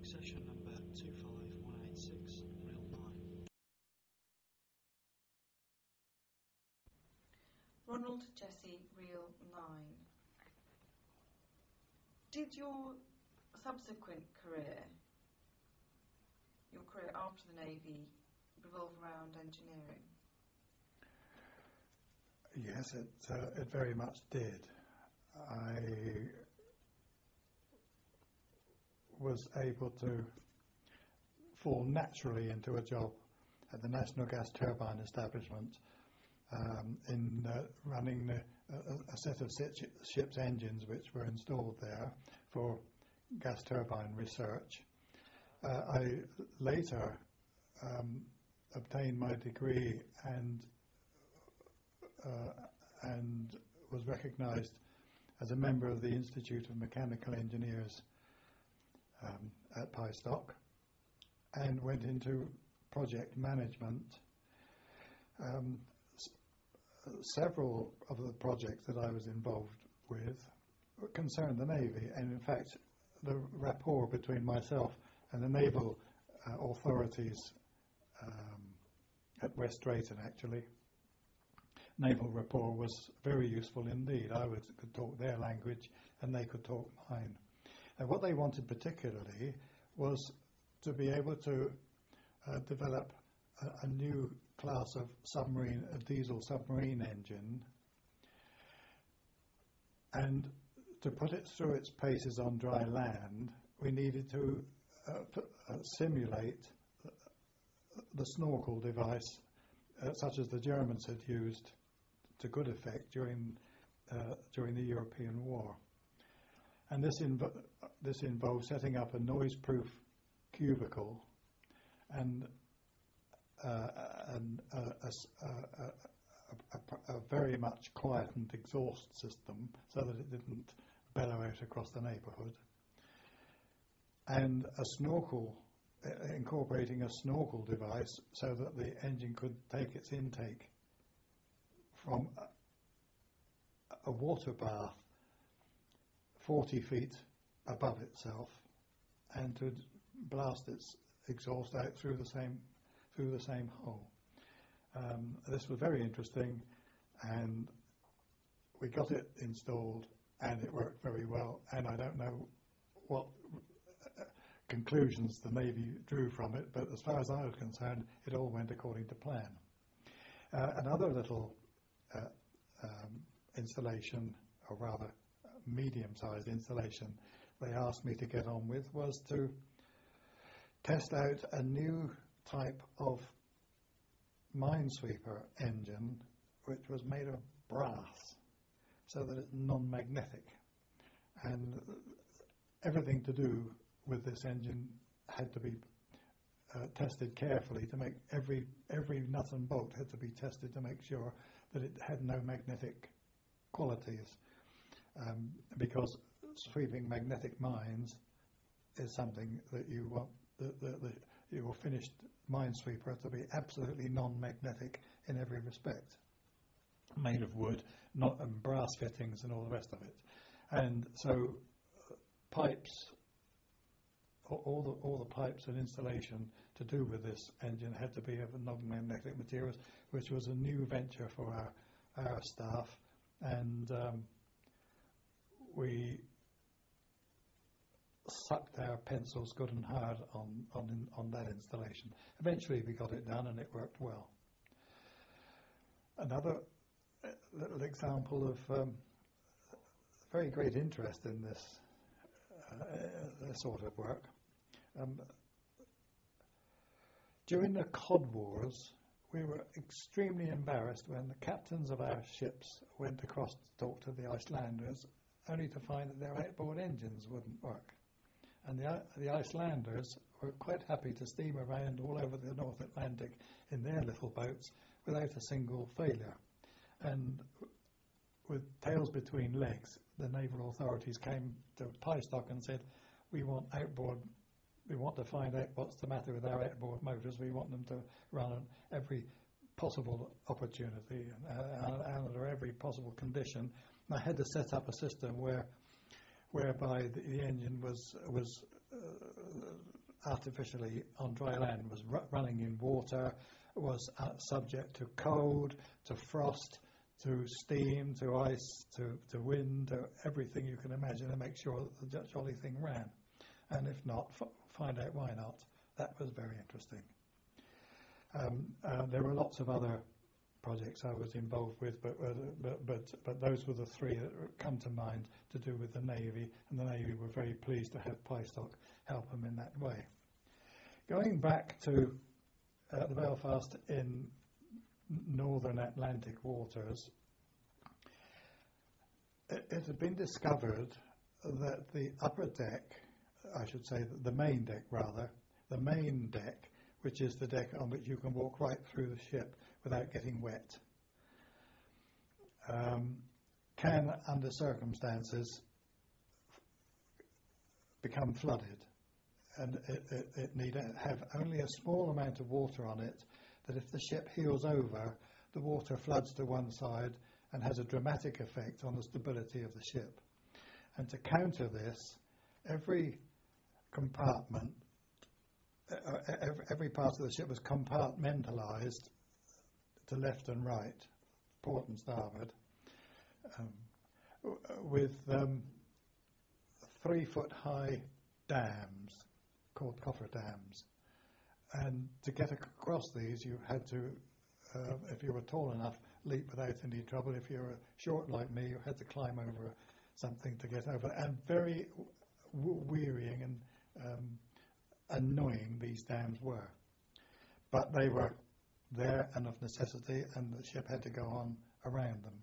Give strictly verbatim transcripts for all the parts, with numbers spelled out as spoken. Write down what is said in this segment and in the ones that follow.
session number two five one eight six, reel nine. Ronald Jesse, reel nine. Did your subsequent career, your career after the Navy, revolve around engineering? Yes, it, uh, it very much did. I was able to fall naturally into a job at the National Gas Turbine Establishment um, in uh, running the, a, a set of ship's engines which were installed there for gas turbine research. Uh, I later um, obtained my degree and uh, and was recognized as a member of the Institute of Mechanical Engineers um, at Pystock, and went into project management. Um, s- several of the projects that I was involved with concerned the Navy, and in fact the rapport between myself and the naval uh, authorities um, at West Drayton, actually, naval rapport was very useful indeed. I would, could talk their language and they could talk mine. And what they wanted particularly was to be able to uh, develop a, a new class of submarine, a diesel submarine engine, and to put it through its paces on dry land, we needed to uh, p- uh, simulate the snorkel device, uh, such as the Germans had used to good effect during uh, during the European War. And this inv- this involved setting up a noise-proof cubicle and uh, and uh, a, a, a, a, a very much quietened exhaust system so that it didn't bellow out across the neighbourhood, and a snorkel, uh, incorporating a snorkel device so that the engine could take its intake from a, a water bath forty feet above itself, and to d- blast its exhaust out through the same through the same hole. Um, this was very interesting, and we got it installed, and it worked very well. And I don't know what uh, conclusions the Navy drew from it, but as far as I was concerned, it all went according to plan. Uh, another little uh, um, installation, or rather medium-sized installation, they asked me to get on with was to test out a new type of minesweeper engine which was made of brass so that it's non-magnetic, and everything to do with this engine had to be uh, tested carefully to make every every nut and bolt had to be tested to make sure that it had no magnetic qualities, um, because sweeping magnetic mines is something that you want the, the, the your finished minesweeper to be absolutely non-magnetic in every respect, made of wood, not um, brass fittings and all the rest of it. And so uh, pipes, all, all the all the pipes and installation to do with this engine had to be of non-magnetic materials, which was a new venture for our our staff, and um, we sucked our pencils good and hard on, on on that installation. Eventually we got it done and it worked well. Another uh, little example of um, very great interest in this, uh, this sort of work. Um, during the Cod Wars, we were extremely embarrassed when the captains of our ships went across to talk to the Icelanders, only to find that their outboard engines wouldn't work. And the, the Icelanders were quite happy to steam around all over the North Atlantic in their little boats without a single failure. And with tails between legs, the naval authorities came to Pystock and said, we want outboard, we want to find out what's the matter with our outboard motors. We want them to run on every possible opportunity and uh, under every possible condition. And I had to set up a system where whereby the, the engine was was uh, artificially on dry land, was ru- running in water, was uh, subject to cold, to frost, to steam, to ice, to, to wind, to everything you can imagine, to make sure that the jolly thing ran. And if not, f- find out why not. That was very interesting. Um, uh, there were lots of other projects I was involved with, but, uh, but but but those were the three that come to mind to do with the Navy, and the Navy were very pleased to have Pystock help them in that way. Going back to uh, the Belfast in northern Atlantic waters, it, it had been discovered that the upper deck, I should say the main deck rather, the main deck, which is the deck on which you can walk right through the ship without getting wet, um, can, under circumstances, become flooded. And it, it, it need have only a small amount of water on it, that if the ship heels over, the water floods to one side and has a dramatic effect on the stability of the ship. And to counter this, every compartment, uh, every, every part of the ship was compartmentalised to left and right, port and starboard, um, w- with um, three-foot-high dams called coffer dams. And to get ac- across these, you had to, uh, if you were tall enough, leap without any trouble. If you were short like me, you had to climb over something to get over. And very w- wearying and um, annoying these dams were. But they were there and of necessity, and the ship had to go on around them.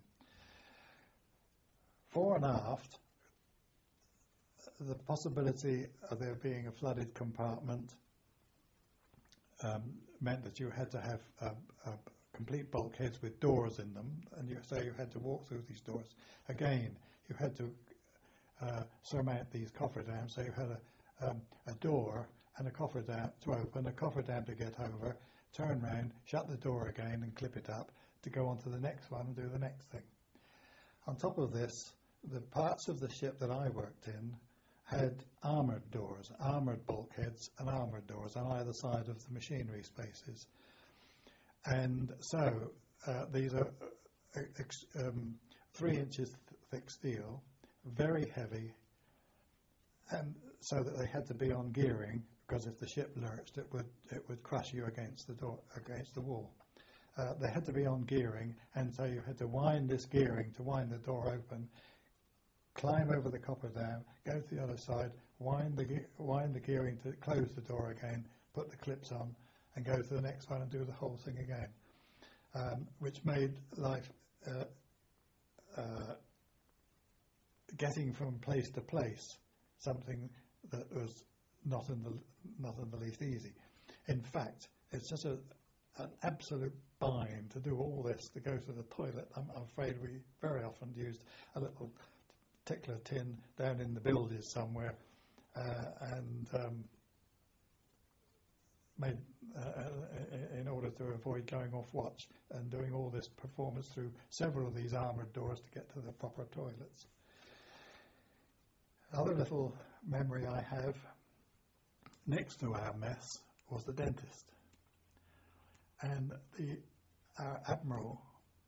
Fore and aft, the possibility of there being a flooded compartment um, meant that you had to have uh, uh, complete bulkheads with doors in them, and you, so you had to walk through these doors. Again, you had to uh, surmount these cofferdams, so you had a, um, a door and a cofferdam to open, a cofferdam to get over, turn round, shut the door again and clip it up to go on to the next one and do the next thing. On top of this, the parts of the ship that I worked in had armoured doors, armoured bulkheads and armoured doors on either side of the machinery spaces. And so uh, these are uh, ex- um, three inches th- thick steel, very heavy, and so that they had to be on gearing, because if the ship lurched, it would it would crush you against the door, against the wall. Uh, they had to be on gearing, and so you had to wind this gearing to wind the door open, climb over the copper dam, go to the other side, wind the ge- wind the gearing to close the door again, put the clips on, and go to the next one and do the whole thing again, um, which made life uh, uh, getting from place to place something that was not in the not in the least easy. In fact, it's such a an absolute bind to do all this, to go to the toilet. I'm, I'm afraid we very often used a little tickler tin down in the bilges somewhere, uh, and um, made uh, in order to avoid going off watch and doing all this performance through several of these armoured doors to get to the proper toilets. Other little memory I have, next to our mess was the dentist. And the our admiral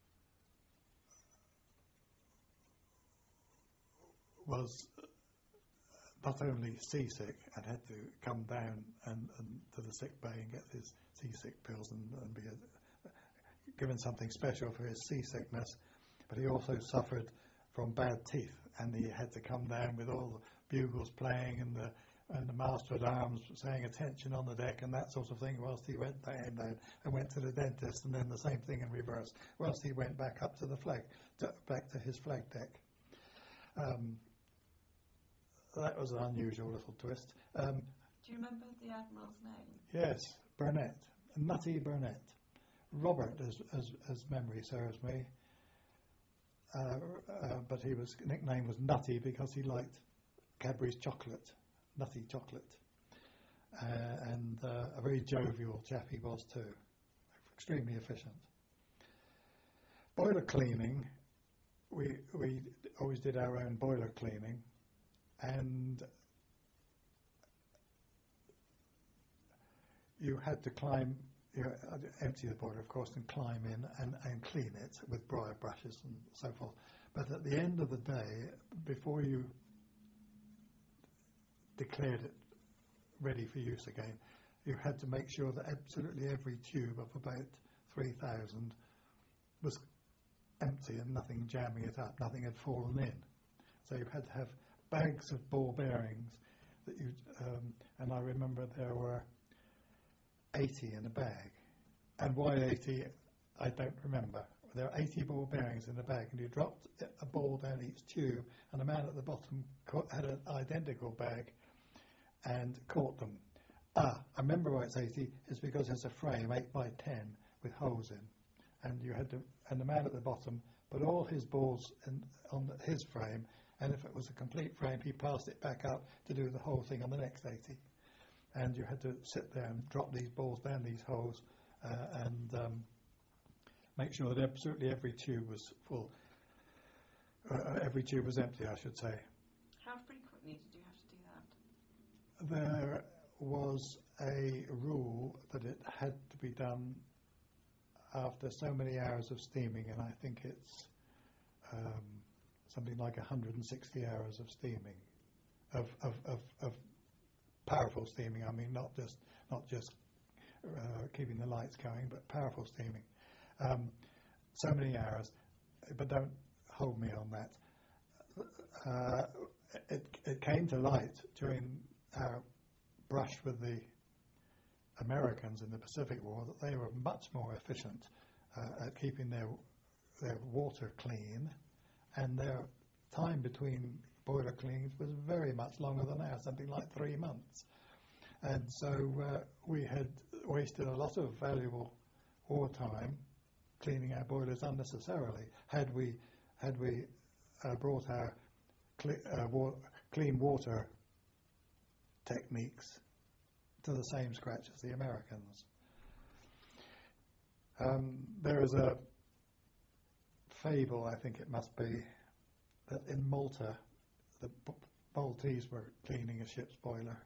was not only seasick and had to come down and, and to the sick bay and get his seasick pills and, and be a, given something special for his seasickness, but he also suffered from bad teeth, and he had to come down with all the bugles playing and the and the master at arms saying attention on the deck and that sort of thing, whilst he went down, down and went to the dentist, and then the same thing in reverse, whilst he went back up to the flag, to, back to his flag deck. Um, that was an unusual little twist. Um, Do you remember the Admiral's name? yes, Burnett, Nutty Burnett. Robert, as, as, as memory serves me, uh, uh, but he was nickname was Nutty because he liked Cadbury's chocolate. Nutty chocolate, uh, and uh, a very jovial chap he was too, extremely efficient. Boiler cleaning, we we always did our own boiler cleaning, and you had to climb, you know, empty the boiler, of course, and climb in and, and clean it with briar brushes and so forth. But at the end of the day, before you declared it ready for use again, you had to make sure that absolutely every tube of about three thousand was empty and nothing jamming it up, nothing had fallen in. So you had to have bags of ball bearings that you, um, and I remember there were eighty in a bag. And why eighty, I don't remember. There are eighty ball bearings in the bag, and you dropped a ball down each tube, and the man at the bottom caught, had an identical bag and caught them. Ah, I remember why it's eighty. It's because there's a frame, eight by ten, with holes in. And you had to, and the man at the bottom put all his balls in, on the, his frame, and if it was a complete frame, he passed it back up to do the whole thing on the next eighty. And you had to sit there and drop these balls down these holes uh, and um, make sure that absolutely every tube was full. Uh, every tube was empty, I should say. How frequently did you have to do that? There was a rule that it had to be done after so many hours of steaming, and I think it's um, something like one hundred sixty hours of steaming, of, of, of, of powerful steaming. I mean, not just not just uh, keeping the lights going, but powerful steaming. Um, so many hours, but don't hold me on that. Uh, it, it came to light during our brush with the Americans in the Pacific War that they were much more efficient uh, at keeping their their water clean, and their time between boiler cleanings was very much longer than ours, something like three months. And so uh, we had wasted a lot of valuable wartime cleaning our boilers unnecessarily. Had we had we uh, brought our cle- uh, wa- clean water techniques to the same scratch as the Americans. Um, there is a fable, I think it must be, that in Malta the B- Maltese were cleaning a ship's boiler,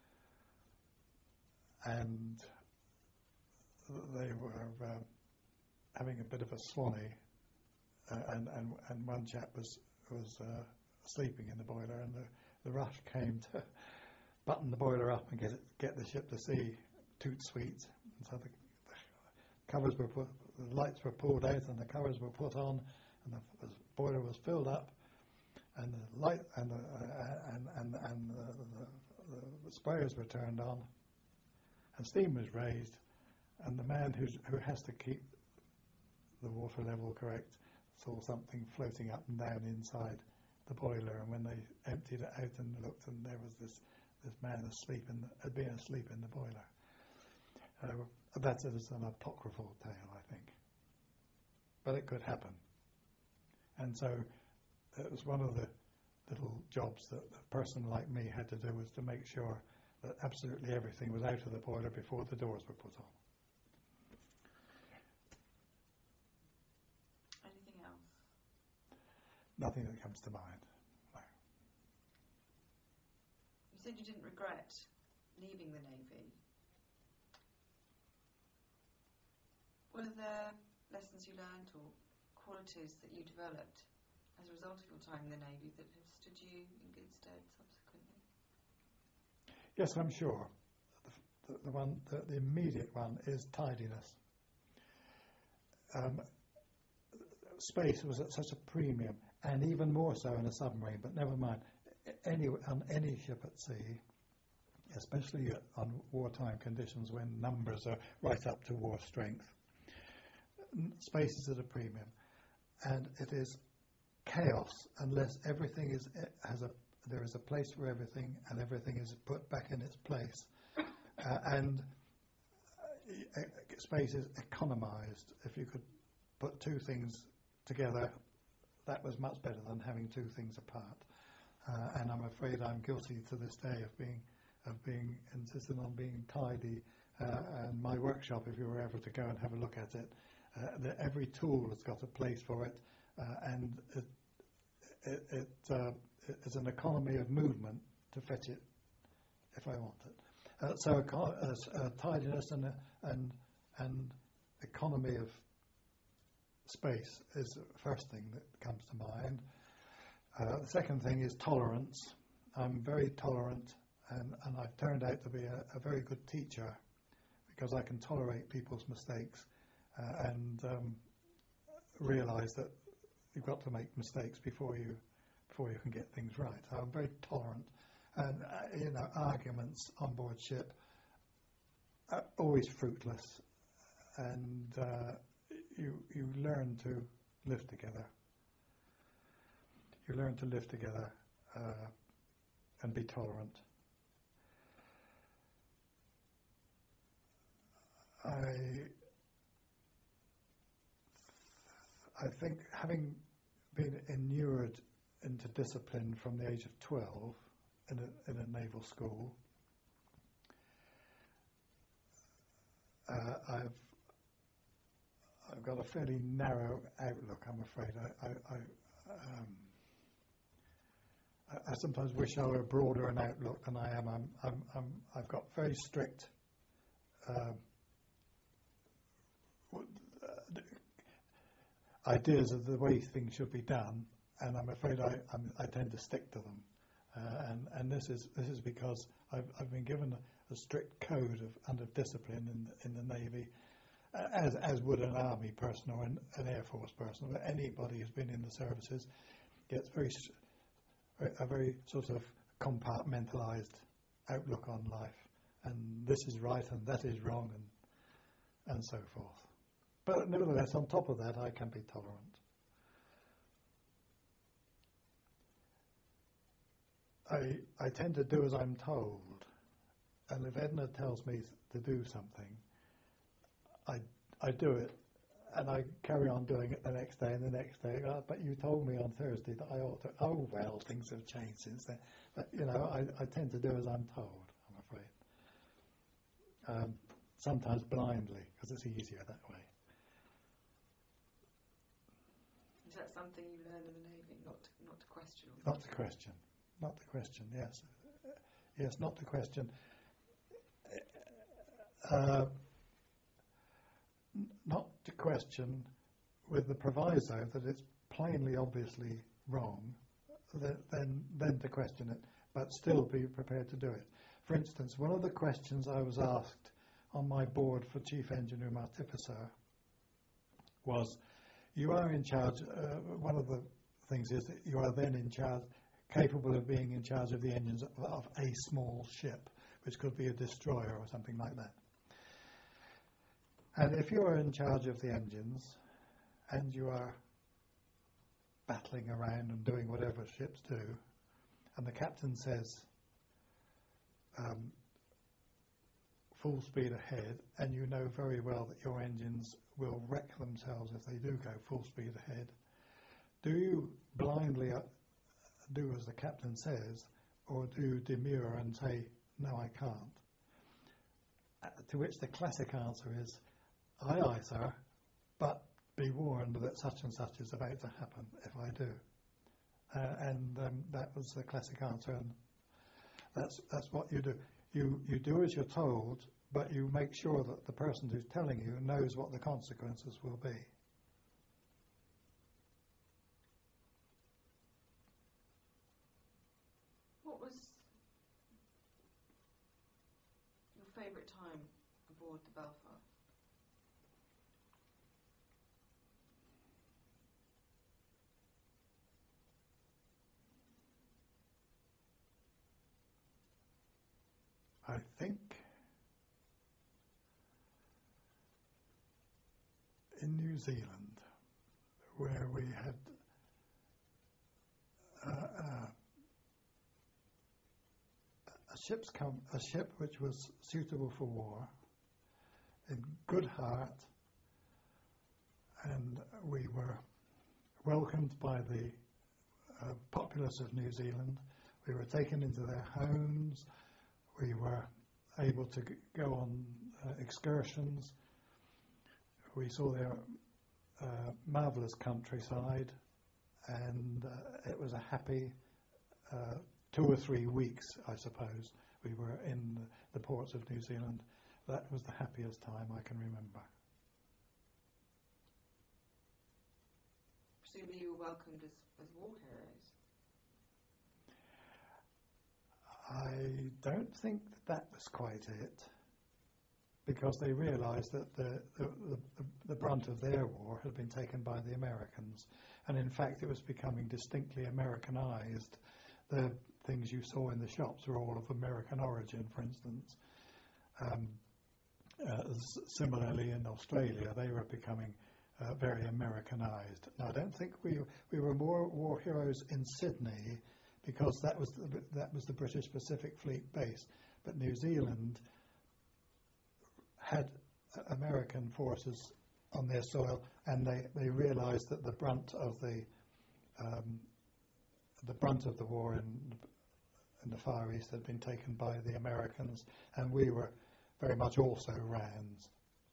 and they were uh, having a bit of a swanny, uh, and, and and one chap was was uh, sleeping in the boiler, and the, the rush came to button the boiler up and get it, get the ship to sea toot sweet. And so the, the covers were put, the lights were pulled out, and the covers were put on, and the, the boiler was filled up, and the light and the, uh, and and and the, the, the sprayers were turned on, and steam was raised, and the man who's, who has to keep the water level correct saw something floating up and down inside the boiler, and when they emptied it out and looked, and there was this this man asleep in the, had been asleep in the boiler. Uh, that's an apocryphal tale, I think, but it could happen. And so it was one of the little jobs that a person like me had to do, was to make sure that absolutely everything was out of the boiler before the doors were put on. Anything else? Nothing that comes to mind. No. You said you didn't regret leaving the Navy. Were there lessons you learned or qualities that you developed as a result of your time in the Navy that have stood you in good stead subsequently? Yes, I'm sure. The, the, the one, the, the immediate one is tidiness. Um, space was at such a premium, and even more so in a submarine, but never mind. Any, on any ship at sea, especially on wartime conditions when numbers are right up to war strength, space is at a premium, and it is chaos unless everything is has a there is a place for everything, and everything is put back in its place, uh, and uh, space is economized. If you could put two things together, that was much better than having two things apart. Uh, and I'm afraid I'm guilty to this day of being of being insistent on being tidy. Uh, and my workshop, if you were ever to go and have a look at it, uh, the, every tool has got a place for it, uh, and it, it, it uh, it's an economy of movement to fetch it if I want it. Uh, so eco- uh, s- uh, tidiness and, uh, and, and economy of space is the first thing that comes to mind. Uh, the second thing is tolerance. I'm very tolerant, and, and I've turned out to be a, a very good teacher because I can tolerate people's mistakes uh, and um, realise that you've got to make mistakes before you before you can get things right. So I'm very tolerant, and uh, you know, arguments on board ship are always fruitless, and uh, you you learn to live together. You learn to live together uh, and be tolerant. I I think having been inured into discipline from the age of twelve in a, in a naval school, uh, I've I've got a fairly narrow outlook, I'm afraid. I I, I, um, I, I sometimes wish I were broader an outlook than I am. I'm, I'm, I'm, I've got very strict uh, ideas of the way things should be done, and I'm afraid I, I'm, I tend to stick to them. Uh, and and this is this is because I've I've been given a, a strict code of under discipline in the, in the Navy, uh, as as would an Army person or an, an Air Force person. But anybody who's been in the services gets very a very sort of compartmentalised outlook on life, and this is right and that is wrong, and and so forth. But nevertheless, on top of that, I can be tolerant. I I tend to do as I'm told, and if Edna tells me to do something, I I do it, and I carry on doing it the next day and the next day. Oh, but you told me on Thursday that I ought to. Oh well, things have changed since then. But you know, I, I tend to do as I'm told. I'm afraid. Um, sometimes blindly, because it's easier that way. Is that something you learn in the Navy, not to, not to question? Not to question. Not to question, yes. Yes, not to question. Uh, n- not to question with the proviso that it's plainly, obviously wrong, th- then, then to question it, but still be prepared to do it. For instance, one of the questions I was asked on my board for Chief Engineer Artificer was, you are in charge, uh, one of the things is that you are then in charge, capable of being in charge of the engines of, of a small ship, which could be a destroyer or something like that. And if you are in charge of the engines and you are battling around and doing whatever ships do, and the captain says, um, full speed ahead, and you know very well that your engines will wreck themselves if they do go full speed ahead, do you blindly uh, do as the captain says, or do you demur and say, no, I can't? Uh, to which the classic answer is, aye, aye, sir, but be warned that such and such is about to happen if I do. Uh, and um, that was the classic answer, and that's that's what you do. You you do as you're told, but you make sure that the person who's telling you knows what the consequences will be. What was your favourite time aboard the Belfast? I think in New Zealand, where we had uh, uh, a ship's com- a ship which was suitable for war, in good heart, and we were welcomed by the uh, populace of New Zealand. We were taken into their homes. We were able to g- go on uh, excursions. We saw their uh, marvellous countryside, and uh, it was a happy, uh, two or three weeks, I suppose, we were in the, the ports of New Zealand. That was the happiest time I can remember. Presumably you were welcomed as, as war heroes. I don't think that, that was quite it, because they realised that the, the, the, the brunt of their war had been taken by the Americans, and in fact it was becoming distinctly Americanised. The things you saw in the shops were all of American origin, for instance. Um, uh, s- similarly in Australia, they were becoming uh, very Americanised. Now, I don't think we we were more war heroes in Sydney, because that was the, that was the British Pacific Fleet base, but New Zealand had American forces on their soil, and they, they realised that the brunt of the um, the brunt of the war in in the Far East had been taken by the Americans, and we were very much also Rands.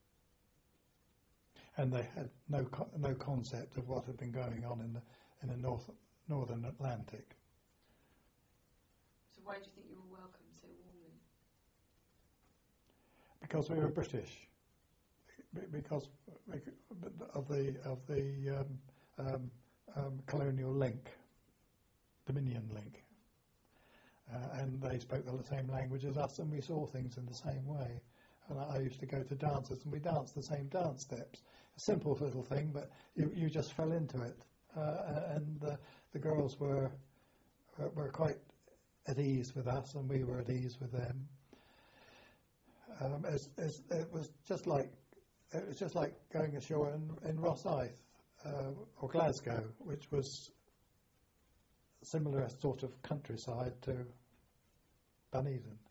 And they had no co- no concept of what had been going on in the in the North Northern Atlantic. So why do you think you were welcomed so warmly? Because we were British, Be- because of the of the um, um, um, colonial link, Dominion link, uh, and they spoke the same language as us, and we saw things in the same way. And I used to go to dances, and we danced the same dance steps. A simple little thing, but you, you just fell into it, uh, and uh, the girls were were quite at ease with us, and we were at ease with them. Um, it's, it's, it was just like it was just like going ashore in, in Rosyth uh, or Glasgow, which was similar sort of countryside to Dunedin.